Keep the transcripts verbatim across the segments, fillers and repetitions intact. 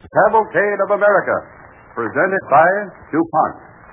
Cavalcade of America, presented by DuPont.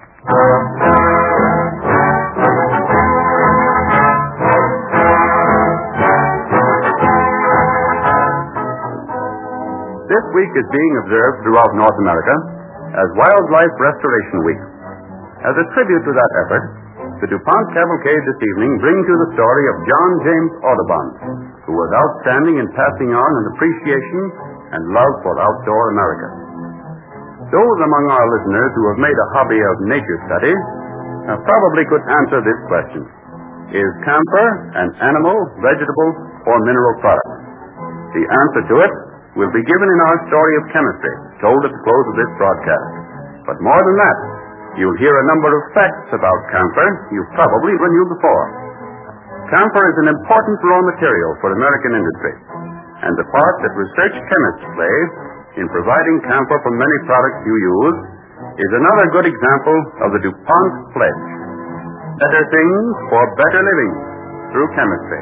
This week is being observed throughout North America as Wildlife Restoration Week. As a tribute to that effort, the DuPont Cavalcade this evening brings you the story of John James Audubon, who was outstanding in passing on an appreciation and love for outdoor America. Those among our listeners who have made a hobby of nature study uh, probably could answer this question: is camphor an animal, vegetable, or mineral product? The answer to it will be given in our story of chemistry, told at the close of this broadcast. But more than that, you'll hear a number of facts about camphor you've probably run you before. Camphor is an important raw material for American industry, and the part that research chemists play in providing camphor for many products you use is another good example of the DuPont pledge. Better things for better living through chemistry.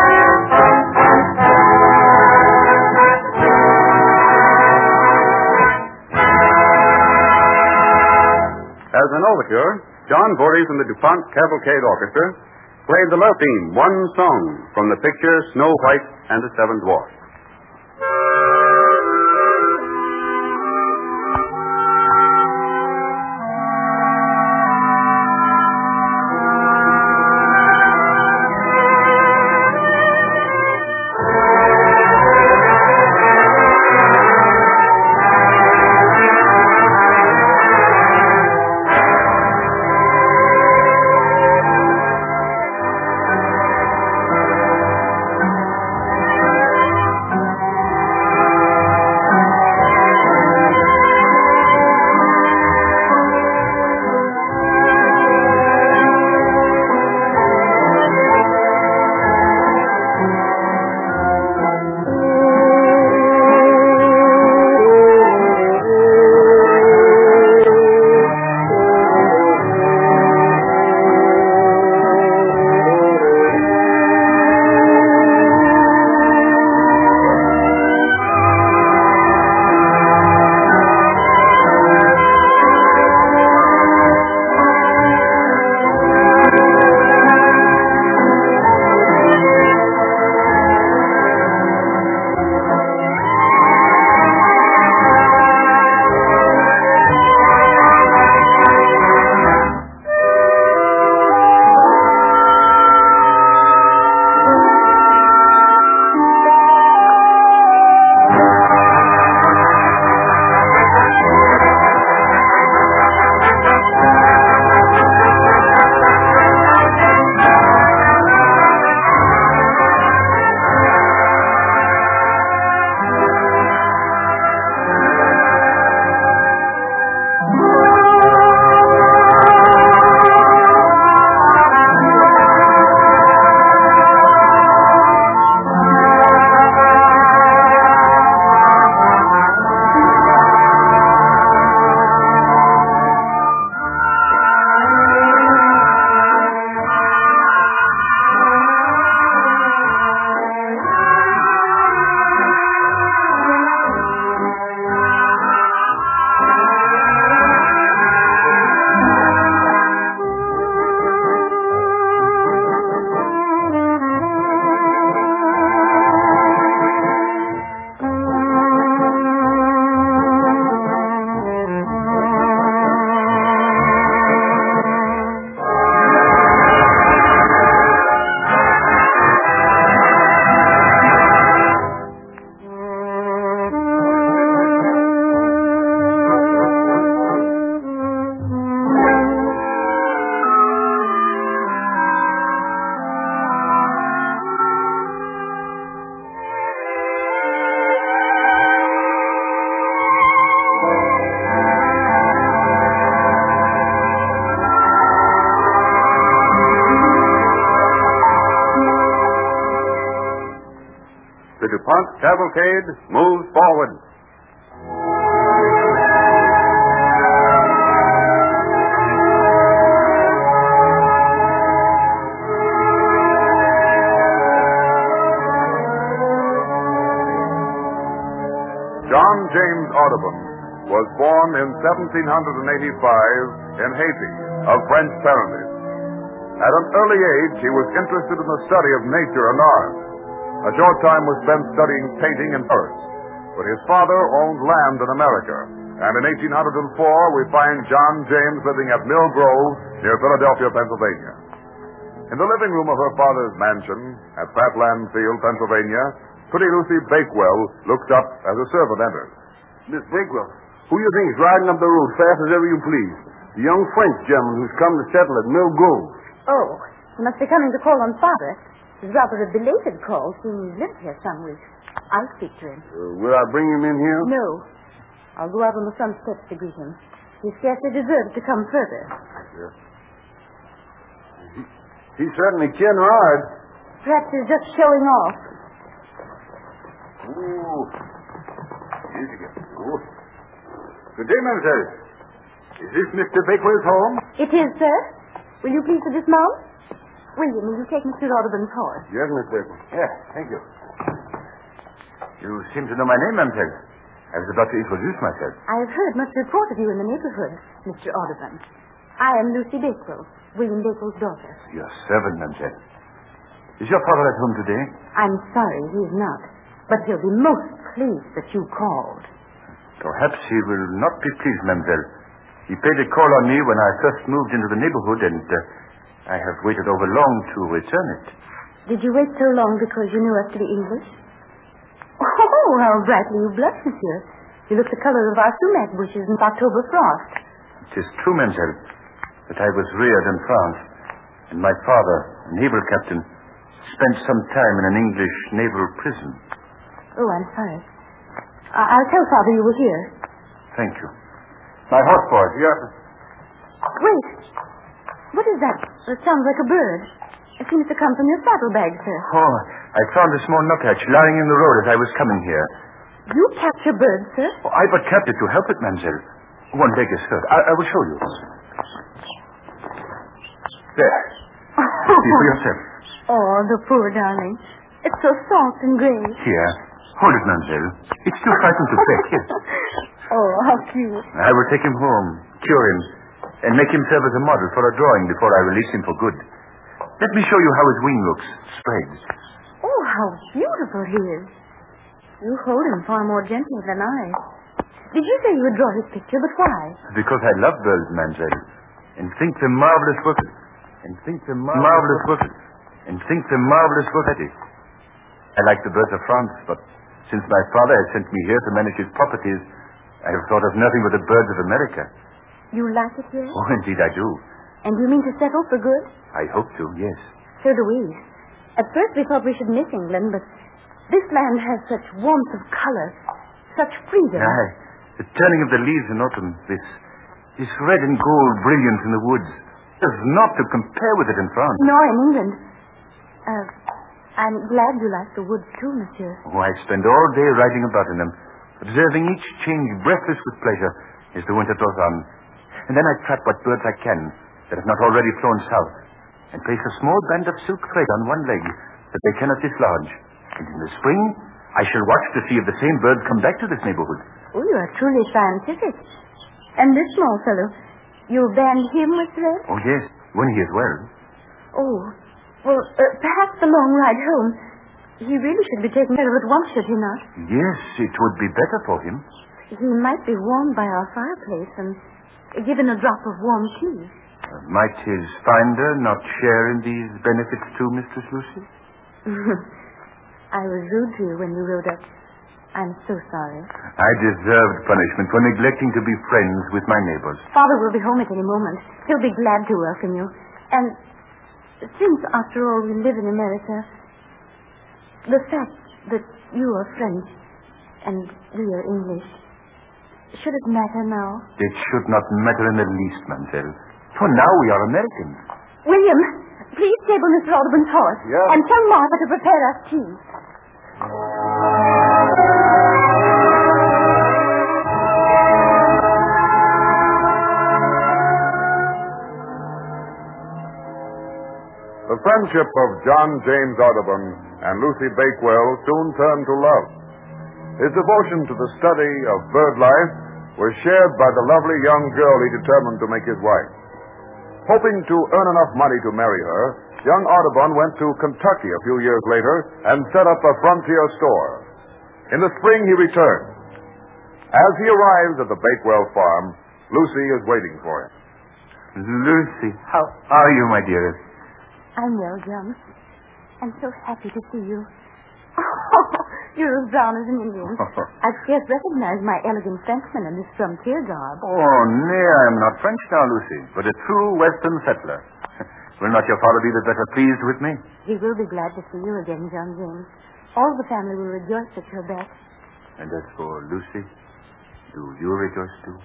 As an overture, John Voorhees and the DuPont Cavalcade Orchestra played the love theme, One Song, from the picture Snow White and the Seven Dwarfs. The DuPont Cavalcade moves forward. John James Audubon Audubon was born in seventeen eighty-five in Haiti of French parentage. At an early age, he was interested in the study of nature and art. A short time was spent studying painting in Paris, but his father owned land in America, and in eighteen oh four we find John James living at Mill Grove near Philadelphia, Pennsylvania. In the living room of her father's mansion at Fatland Field, Pennsylvania, pretty Lucy Bakewell looks up as a servant enters. Miss Bakewell, who you think is riding up the road fast as ever you please? The young French gentleman who's come to settle at Mill Grove. Oh, he must be coming to call on Father. It's rather a belated call, seeing he's lived here some weeks. I'll speak to him. Uh, will I bring him in here? No. I'll go out on the front steps to greet him. He scarcely deserves to come further. Yes. He, he certainly can ride. Perhaps he's just showing off. Ooh. Here's again. Ooh. Good day, mademoiselle. Is this Mister Bakewell's home? It is, sir. Will you please to dismount? William, will you take Mister Audubon's horse? Yes, Miss Bakewell. Yes, thank you. You seem to know my name, mademoiselle. I was about to introduce myself. I have heard much report of you in the neighborhood, Mister Audubon. I am Lucy Bakewell, William Bakewell's daughter. Your servant, mademoiselle. Is your father at home today? I'm sorry he is not, but he'll be most pleased that you called. Perhaps he will not be pleased, mademoiselle. He paid a call on me when I first moved into the neighborhood, and uh, I have waited over long to return it. Did you wait so long because you knew us to be English? Oh, how brightly you blush, monsieur. You look the color of our sumac bushes in October frost. It is true, mademoiselle, that I was reared in France, and my father, a naval captain, spent some time in an English naval prison. Oh, I'm sorry. I- I'll tell Father you were here. Thank you. My horse boy. Yes. Wait. What is that? It sounds like a bird. It seems to come from your saddlebag, sir. Oh, I found a small nuthatch lying in the road as I was coming here. You capture birds, sir? Oh, I but kept it to help it, mademoiselle. One leg is hurt. I, I will show you. There. See for yourself. Oh, the poor darling. It's so soft and gray. Here. Hold it, mademoiselle. It's too frightened to peck. Here. Oh, how cute. I will take him home, cure him, and make him serve as a model for a drawing before I release him for good. Let me show you how his wing looks, spread. Oh, how beautiful he is. You hold him far more gently than I. Did you say you would draw his picture, but why? Because I love birds, mademoiselle, and think them marvelous workers. And think them marvelous, marvelous workers. And think them marvelous workers. I like the birds of France, but since my father has sent me here to manage his properties, I have thought of nothing but the birds of America. You like it here? Oh, indeed I do. And you mean to settle for good? I hope to, yes. So do we. At first we thought we should miss England, but this land has such warmth of color, such freedom. Aye. The turning of the leaves in autumn, this this red and gold brilliance in the woods, is not to compare with it in France. Nor in England. Uh, I'm glad you like the woods too, monsieur. Oh, I spend all day riding about in them, observing each change breathless with pleasure as the winter draws on. And then I trap what birds I can that have not already flown south, and place a small band of silk thread on one leg that they cannot dislodge. And in the spring, I shall watch to see if the same birds come back to this neighborhood. Oh, you are truly scientific. And this small fellow, you band him with thread? Oh, yes, when he is well. Oh, well, uh, perhaps the long ride home, he really should be taken care of at once, should he not? Yes, it would be better for him. He might be warmed by our fireplace and given a drop of warm tea. Uh, might his finder not share in these benefits too, Mistress Lucy? I was rude to you when you rode up. I'm so sorry. I deserved punishment for neglecting to be friends with my neighbors. Father will be home at any moment. He'll be glad to welcome you. And since, after all, we live in America, the fact that you are French and we are English, should it matter now? It should not matter in the least, mademoiselle. For now we are Americans. William, please stable Mister Audubon's horse. Yes. And tell Martha to prepare us tea. The friendship of John James Audubon and Lucy Bakewell soon turned to love. His devotion to the study of bird life was shared by the lovely young girl he determined to make his wife. Hoping to earn enough money to marry her, young Audubon went to Kentucky a few years later and set up a frontier store. In the spring, he returned. As he arrives at the Bakewell farm, Lucy is waiting for him. Lucy, how are you, my dearest? I'm well, John. I'm so happy to see you. Oh, you're as brown as an Indian. I scarce recognize my elegant Frenchman in this frontier garb. Oh, nay, I am not French now, Lucy, but a true Western settler. Will not your father be the better pleased with me? He will be glad to see you again, John James. All the family will rejoice that you're back. And as for Lucy, do you rejoice too?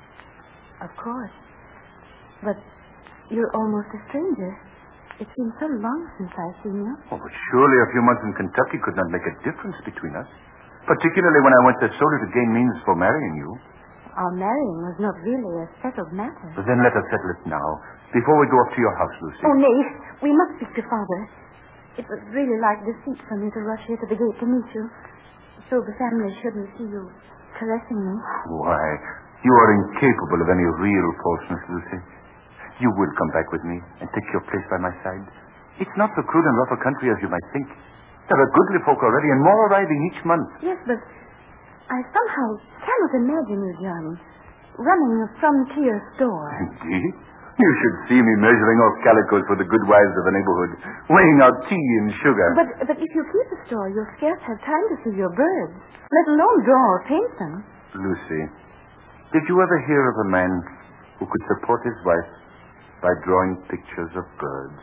Of course. But you're almost a stranger. It seems so long since I've seen you. Oh, but surely a few months in Kentucky could not make a difference between us. Particularly when I went there solely to gain means for marrying you. Our marrying was not really a settled matter. But then let us settle it now, before we go up to your house, Lucy. Oh, nay. We must speak to Father. It was really like deceit for me to rush here to the gate to meet you. So the family shouldn't see you caressing me. Why, you are incapable of any real falseness, Lucy. You will come back with me and take your place by my side. It's not so crude and rough a country as you might think. There are goodly folk already, and more arriving each month. Yes, but I somehow cannot imagine you, John, running a frontier store. Indeed? You should see me measuring off calicos for the good wives of the neighborhood, weighing out tea and sugar. But but if you keep a store, you'll scarce have time to see your birds, let alone draw or paint them. Lucy, did you ever hear of a man who could support his wife by drawing pictures of birds?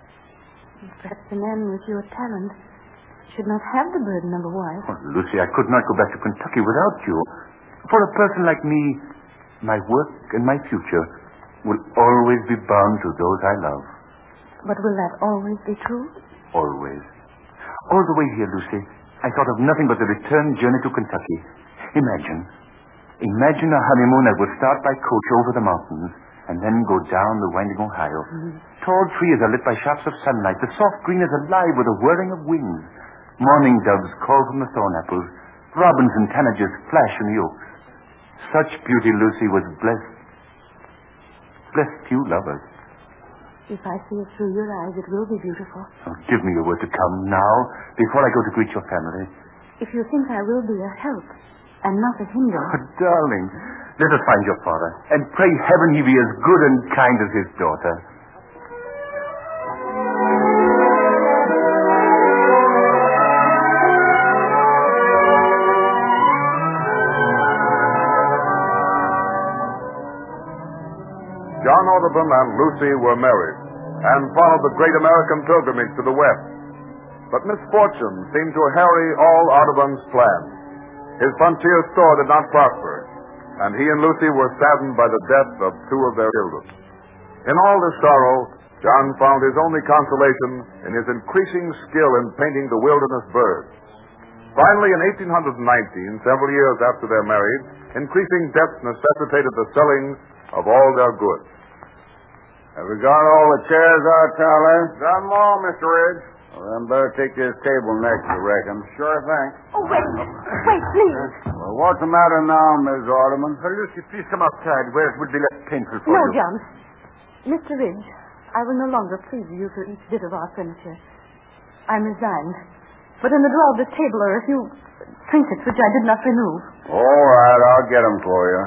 Perhaps the man with your talent should not have the burden of a wife. Oh, Lucy, I could not go back to Kentucky without you. For a person like me, my work and my future will always be bound to those I love. But will that always be true? Always. All the way here, Lucy, I thought of nothing but the return journey to Kentucky. Imagine. Imagine a honeymoon that would start by coach over the mountains and then go down the winding Ohio. Mm-hmm. Tall trees are lit by shafts of sunlight. The soft green is alive with a whirring of wings. Morning doves call from the thorn apples. Robins and tanagers flash in the oaks. Such beauty, Lucy, was blessed. Blessed few lovers. If I see it through your eyes, it will be beautiful. Oh, give me your word to come now, before I go to greet your family. If you think I will be a help and not a hindrance. Oh, darling, let us find your father, and pray heaven he be as good and kind as his daughter. John Audubon and Lucy were married and followed the great American pilgrimage to the West. But misfortune seemed to harry all Audubon's plans. His frontier store did not prosper, and he and Lucy were saddened by the death of two of their children. In all this sorrow, John found his only consolation in his increasing skill in painting the wilderness birds. Finally, in eighteen nineteen, several years after their marriage, increasing debts necessitated the selling of all their goods. Have we got all the chairs out, Charlie? Got them all, Mister Ridge. Well, then better take this table next, I reckon. Sure thing. Oh, wait. Wait, please. Well, what's the matter now, Miss Audubon? Oh, Lucy, please come outside where it would be less painful for no, you. No, John. Mister Ridge, I will no longer please you for each bit of our furniture. I'm resigned. But in the drawer of this table are a few trinkets which I did not remove. All right, I'll get them for you.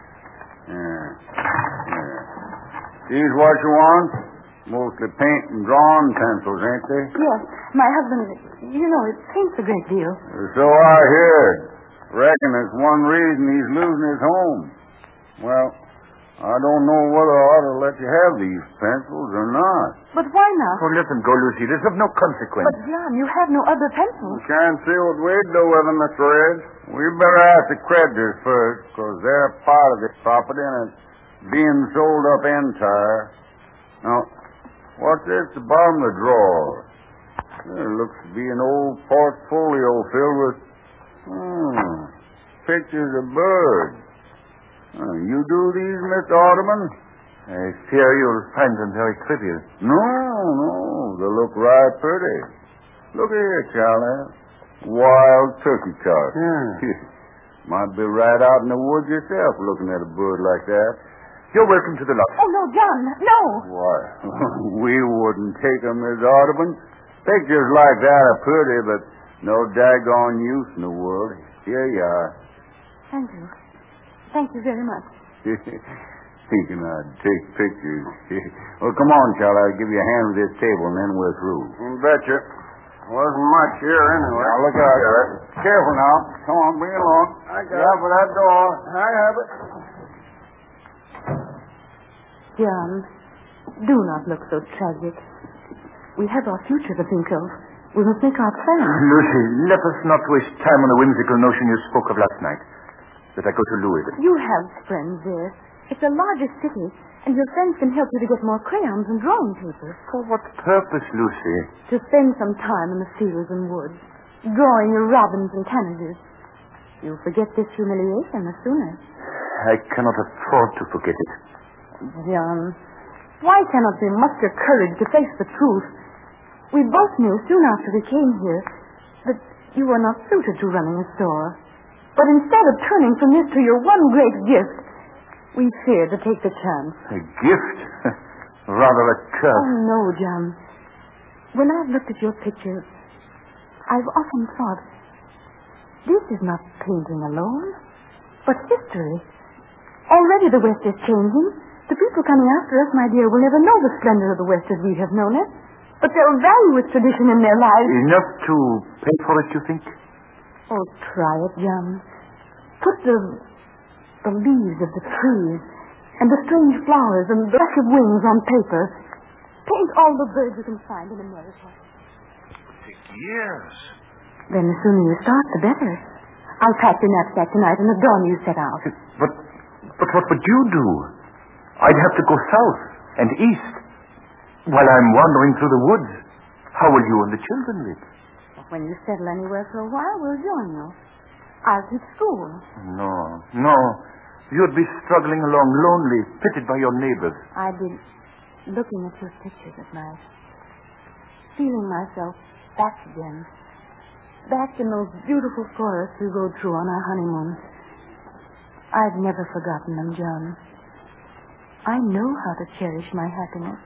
Yeah. Yeah. These what you want? Mostly paint and drawing pencils, ain't they? Yes. My husband, you know, it paints a great deal. So I heard. Reckon it's one reason he's losing his home. Well, I don't know whether I ought to let you have these pencils or not. But why not? Oh, let them go, Lucy. There's of no consequence. But, John, you have no other pencils. We can't see what we do with them, Mister Ridge. We better ask the creditors first, because they're part of this property and it's being sold up entire. Now, what's this at the bottom of the drawer? There looks to be an old portfolio filled with hmm, pictures of birds. Uh, you do these, Mister Audubon? I fear you'll find them very trivial. No, no, they look right pretty. Look here, Charlie. wild turkey cock. Yeah. Might be right out in the woods yourself looking at a bird like that. You're welcome to the lot. Oh, no, John, no. Why, we wouldn't take 'em, Miss Audubon. Pictures like that are pretty, but no daggone use in the world. Here you are. Thank you. Thank you very much. Thinking I'd take pictures. Well, come on, Charlie. I'll give you a hand with this table, and then we're through. You betcha. Wasn't much here anyway. Now, look out. Careful now. Come on, bring it along. I got Get out it. for that door. I have it. John, do not look so tragic. We have our future to think of. We must make our plans. Lucy, let us not waste time on the whimsical notion you spoke of last night. That I go to Louisville. You have friends there. It's a larger city, and your friends can help you to get more crayons and drawing paper. For what purpose, Lucy? To spend some time in the fields and woods, drawing your robins and tanagers. You'll forget this humiliation the sooner. I cannot afford to forget it. John, why cannot we muster courage to face the truth? We both knew soon after we came here that you were not suited to running a store. But instead of turning from this to your one great gift, we feared to take the chance. A gift? Rather a curse. Oh, no, John. When I've looked at your picture, I've often thought, this is not painting alone, but history. Already the West is changing. The people coming after us, my dear, will never know the splendor of the West as we have known it. But they'll value its tradition in their lives. Enough to pay for it, you think? Oh, try it, John. Put the, the leaves of the trees and the strange flowers and the rush of wings on paper. Paint all the birds you can find in America. Years. Then the sooner you start, the better. I'll pack your knapsack tonight and the dawn you set out. But, but what would you do? I'd have to go south and east. While I'm wandering through the woods, how will you and the children live? When you settle anywhere for a while, we'll join you. I'll teach school. No, no. You'd be struggling along lonely, pitied by your neighbors. I'd be looking at your pictures at night, feeling myself back again. Back in those beautiful forests we rode through on our honeymoon. I've never forgotten them, John. I know how to cherish my happiness.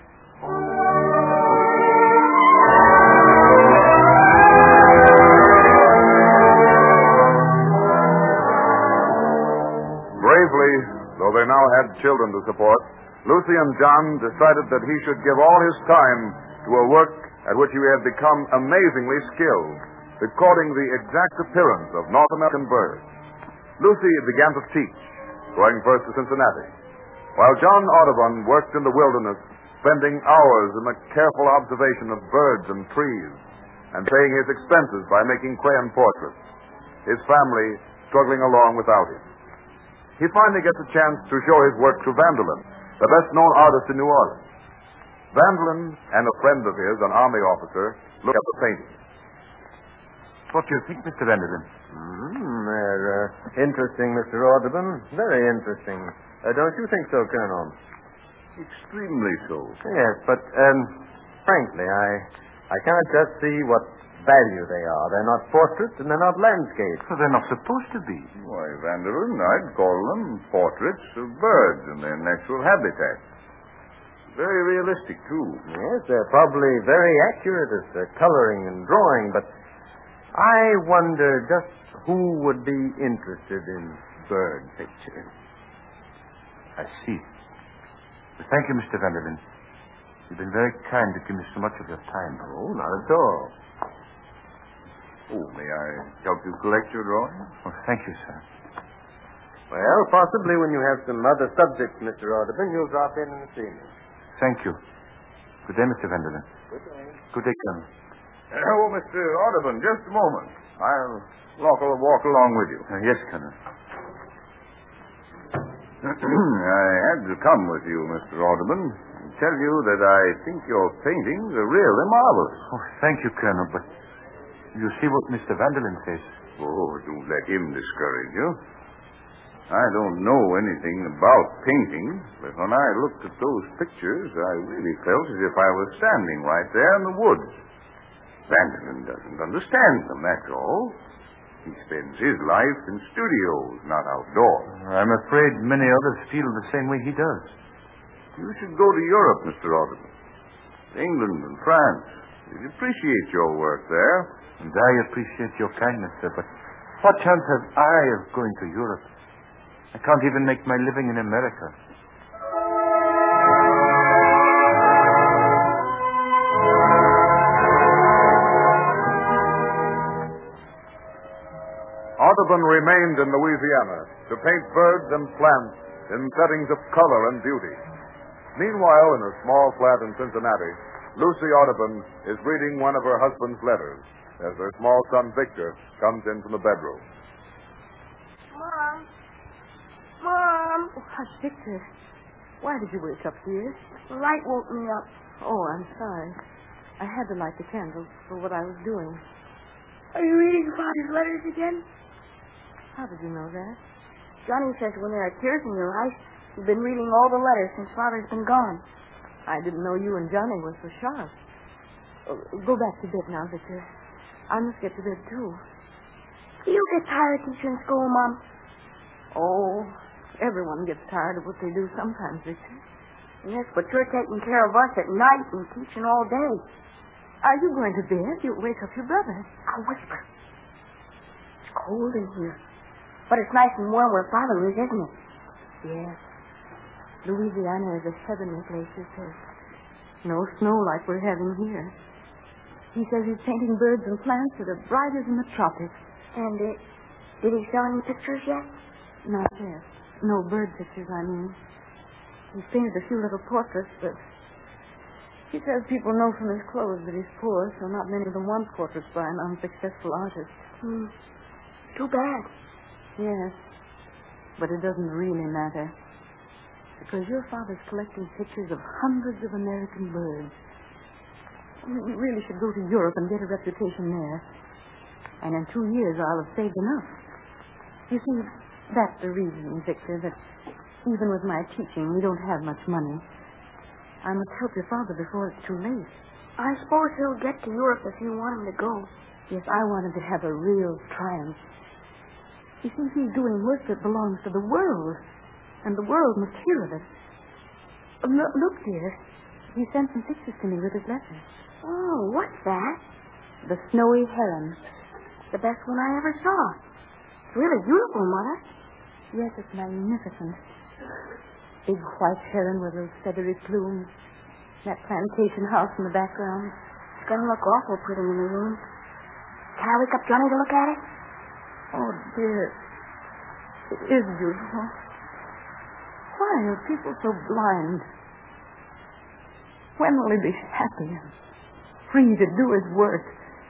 Bravely, though they now had children to support, Lucy and John decided that he should give all his time to a work at which he had become amazingly skilled, recording the exact appearance of North American birds. Lucy began to teach, going first to Cincinnati, while John Audubon worked in the wilderness, spending hours in the careful observation of birds and trees, and paying his expenses by making crayon portraits, his family struggling along without him. He finally gets a chance to show his work to Vanderlyn, the best-known artist in New Orleans. Vanderlyn and a friend of his, an army officer, look at the painting. What do you think, Mister Vanderlyn? Mm, they're uh, interesting, Mister Audubon. Very interesting. Uh, don't you think so, Colonel? Extremely so. Yes, but, um, frankly, I, I can't just see what value they are. They're not portraits and they're not landscapes. Well, they're not supposed to be. Why, Vanderlyn, I'd call them portraits of birds in their natural habitat. Very realistic, too. Yes, they're probably very accurate as to coloring and drawing, but I wonder just who would be interested in bird pictures. I see. Well, thank you, Mister Vanderlyn. You've been very kind to give me so much of your time. Oh, not at all. Oh, may I help you collect your drawings? Oh, thank you, sir. Well, possibly when you have some other subjects, Mister Audubon, you'll drop in and see me. Thank you. Good day, Mister Vanderlyn. Good day. Good day, Colonel. Oh, Mister Audubon, just a moment. I'll walk, walk along with you. Uh, yes, Colonel. I had to come with you, Mister Audubon, and tell you that I think your paintings are really marvelous. Oh, thank you, Colonel, but you see what Mister Vanderlyn says. Oh, don't let him discourage you. I don't know anything about painting, but when I looked at those pictures, I really felt as if I was standing right there in the woods. Vanderlyn doesn't understand them, that's all. He spends his life in studios, not outdoors. I'm afraid many others feel the same way he does. You should go to Europe, Mister Audubon. England and France. You'd appreciate your work there. And I appreciate your kindness, sir, but what chance have I of going to Europe? I can't even make my living in America. Audubon remained in Louisiana to paint birds and plants in settings of color and beauty. Meanwhile, in a small flat in Cincinnati, Lucy Audubon is reading one of her husband's letters as her small son Victor comes in from the bedroom. Mom. Mom. Oh, hush, Victor. Why did you wake up, dear? The light woke me up. Oh, I'm sorry. I had to light the candles for what I was doing. Are you reading Father's letters again? How did you know that? Johnny says when there are tears in your eyes, you've been reading all the letters since Father's been gone. I didn't know you and Johnny were so sharp. Oh, go back to bed now, Victor. I must get to bed, too. Do you get tired teaching school, Mom? Oh, everyone gets tired of what they do sometimes, Victor. Yes, but you're taking care of us at night and teaching all day. Are you going to bed? You'll wake up your brother. I'll whisper. It's cold in here. But it's nice and warm where Father is, isn't it? Yes. Louisiana is a heavenly place, he says. No snow like we're having here. He says he's painting birds and plants that are bright as in the tropics. And uh, did he sell any pictures yet? Not yet. No bird pictures, I mean. He's painted a few little portraits, but he says people know from his clothes that he's poor, so not many of them want portraits by an unsuccessful artist. Hmm. Too bad. Yes. But it doesn't really matter. Because your father's collecting pictures of hundreds of American birds. We really should go to Europe and get a reputation there. And in two years, I'll have saved enough. You see, that's the reason, Victor, that even with my teaching, we don't have much money. I must help your father before it's too late. I suppose he'll get to Europe if you want him to go. Yes, I want him to have a real triumph. You see, he's doing work that belongs to the world, and the world must hear of it. Look, look, dear. He sent some pictures to me with his letter. Oh, what's that? The snowy heron. The best one I ever saw. It's really beautiful, Mother. Yes, it's magnificent. Big white heron with those feathery plumes. That plantation house in the background. It's going to look awful pretty in the room. Can I wake up Johnny to look at it? Oh, dear. It is beautiful. Why are people so blind? When will he be happy and free to do his work?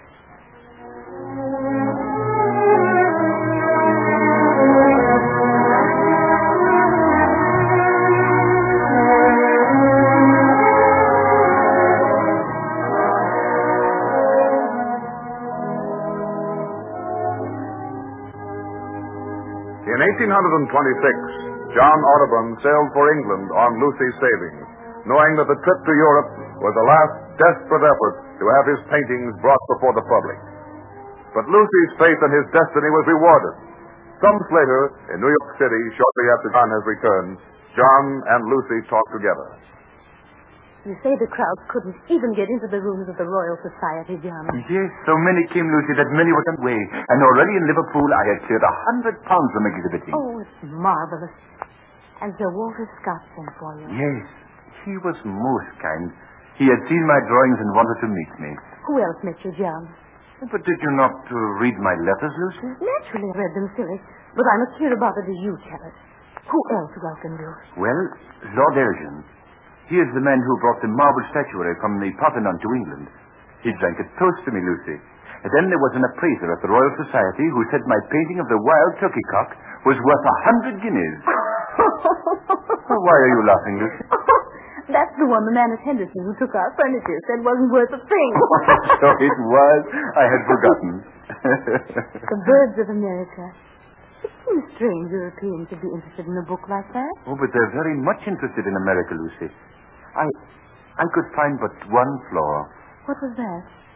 In eighteen twenty-six, John Audubon sailed for England on Lucy's savings, knowing that the trip to Europe was a last desperate effort to have his paintings brought before the public. But Lucy's faith in his destiny was rewarded. Some months later, in New York City, shortly after John has returned, John and Lucy talked together. You say the crowd couldn't even get into the rooms of the Royal Society, John. Yes, so many came, Lucy, that many were away. And already in Liverpool, I had cleared a hundred pounds from exhibiting. Oh, it's marvelous. And Sir Walter Scott sent for you. Yes, he was most kind. He had seen my drawings and wanted to meet me. Who else met you, John? But did you not uh, read my letters, Lucy? Naturally, I read them, silly. But I must hear about it as you tell it. Who else welcomed you? Well, Lord Elgin. He is the man who brought the marble statuary from the Parthenon to England. He drank a toast to me, Lucy. And then there was an appraiser at the Royal Society who said my painting of the wild turkey cock was worth a hundred guineas. Oh, why are you laughing, Lucy? That's the one the man at Henderson who took our furniture said wasn't worth a thing. So it was. I had forgotten. The birds of America. It seems strange Europeans should be interested in a book like that. Oh, but they're very much interested in America, Lucy. I I could find but one flaw. What was that?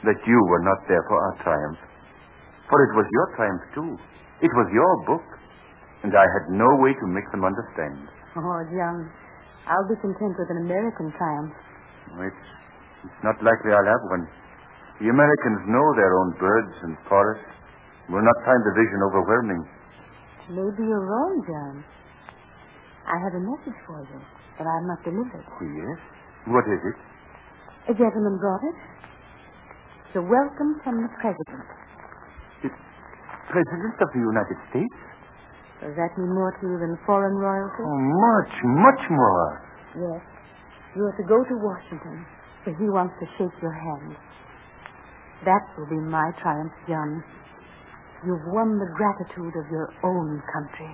that you were not there for our triumph. For it was your triumph, too. It was your book. And I had no way to make them understand. Oh, John, I'll be content with an American triumph. It's, it's not likely I'll have one. The Americans know their own birds and forests. Will not find the vision overwhelming. Maybe you're wrong, John. I have a message for you that I must deliver. Yes? What is it? A gentleman brought it. It's a welcome from the President. The President of the United States? Does that mean more to you than foreign royalty? Oh, much, much more. Yes. You are to go to Washington, where he wants to shake your hand. That will be my triumph, John. You've won the gratitude of your own country.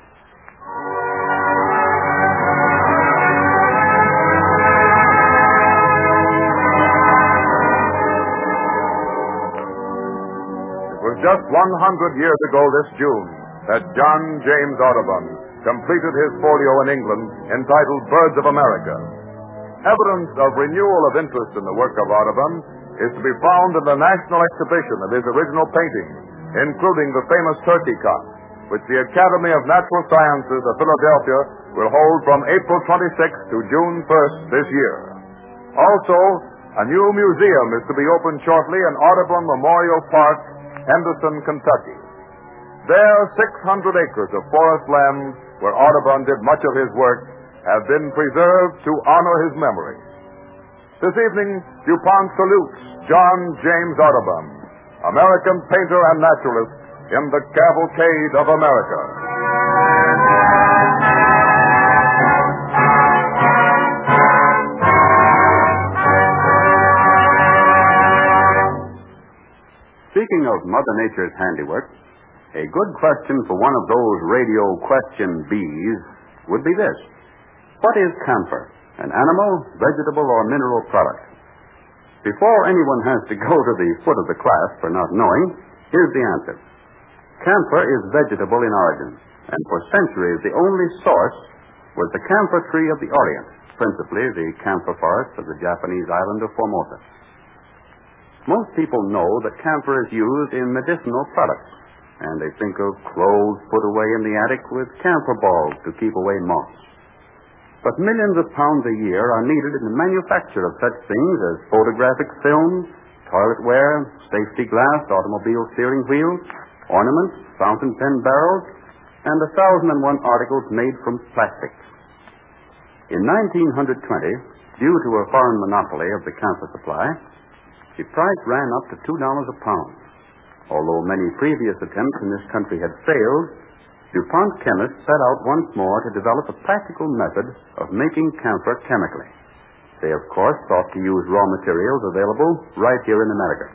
It was just one hundred years ago this June that John James Audubon completed his folio in England entitled Birds of America. Evidence of renewal of interest in the work of Audubon is to be found in the national exhibition of his original paintings, including the famous turkey cock, which the Academy of Natural Sciences of Philadelphia will hold from April twenty-sixth to June first this year. Also, a new museum is to be opened shortly in Audubon Memorial Park, Henderson, Kentucky. There, six hundred acres of forest land where Audubon did much of his work have been preserved to honor his memory. This evening, DuPont salutes John James Audubon, American painter and naturalist in the Cavalcade of America. Speaking of Mother Nature's handiwork, a good question for one of those radio question bees would be this. What is camphor? An animal, vegetable, or mineral product? Before anyone has to go to the foot of the class for not knowing, here's the answer. Camphor is vegetable in origin, and for centuries the only source was the camphor tree of the Orient, principally the camphor forest of the Japanese island of Formosa. Most people know that camphor is used in medicinal products, and they think of clothes put away in the attic with camphor balls to keep away moths. But millions of pounds a year are needed in the manufacture of such things as photographic films, toiletware, safety glass, automobile steering wheels, ornaments, fountain pen barrels, and a thousand and one articles made from plastics. In nineteen twenty, due to a foreign monopoly of the camphor supply, the price ran up to two dollars a pound. Although many previous attempts in this country had failed, DuPont chemists set out once more to develop a practical method of making camphor chemically. They, of course, sought to use raw materials available right here in America.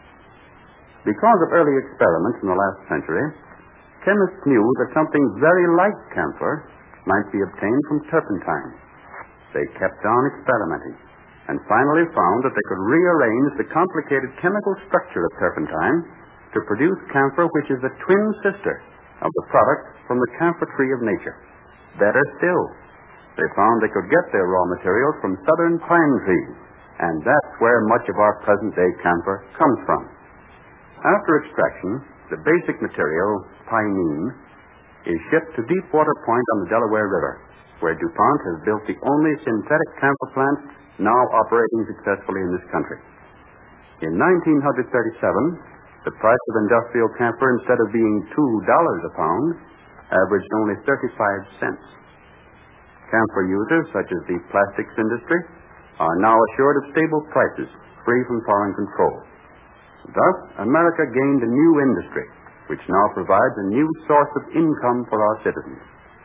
Because of early experiments in the last century, chemists knew that something very like camphor might be obtained from turpentine. They kept on experimenting and finally found that they could rearrange the complicated chemical structure of turpentine to produce camphor, which is the twin sister of the product from the camphor tree of nature. Better still, they found they could get their raw materials from southern pine trees, and that's where much of our present-day camphor comes from. After extraction, the basic material, pinene, is shipped to Deepwater Point on the Delaware River, where DuPont has built the only synthetic camphor plant now operating successfully in this country. In nineteen thirty-seven, the price of industrial camphor, instead of being two dollars a pound, averaged only thirty-five cents. Camphor users, such as the plastics industry, are now assured of stable prices, free from foreign control. Thus, America gained a new industry, which now provides a new source of income for our citizens.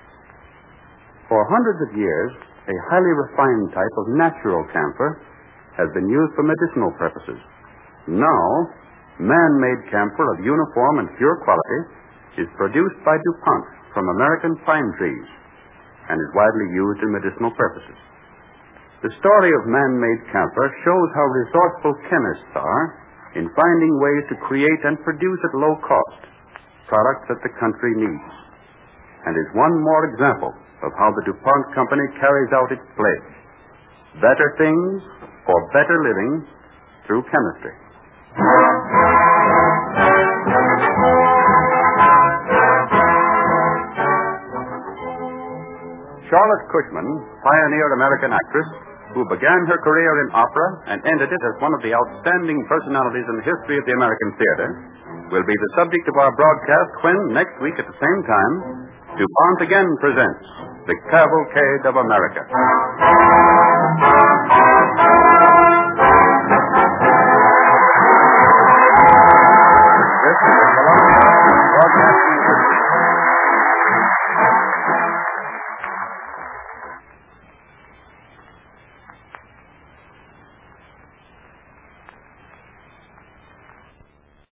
For hundreds of years, a highly refined type of natural camphor has been used for medicinal purposes. Now, man-made camphor of uniform and pure quality is produced by DuPont from American pine trees and is widely used in medicinal purposes. The story of man-made camphor shows how resourceful chemists are in finding ways to create and produce at low cost products that the country needs, and is one more example of how the DuPont Company carries out its pledge: better things for better living through chemistry. Charlotte Cushman, pioneer American actress, who began her career in opera and ended it as one of the outstanding personalities in the history of the American theater, will be the subject of our broadcast when, next week at the same time, DuPont again presents The Cavalcade of America.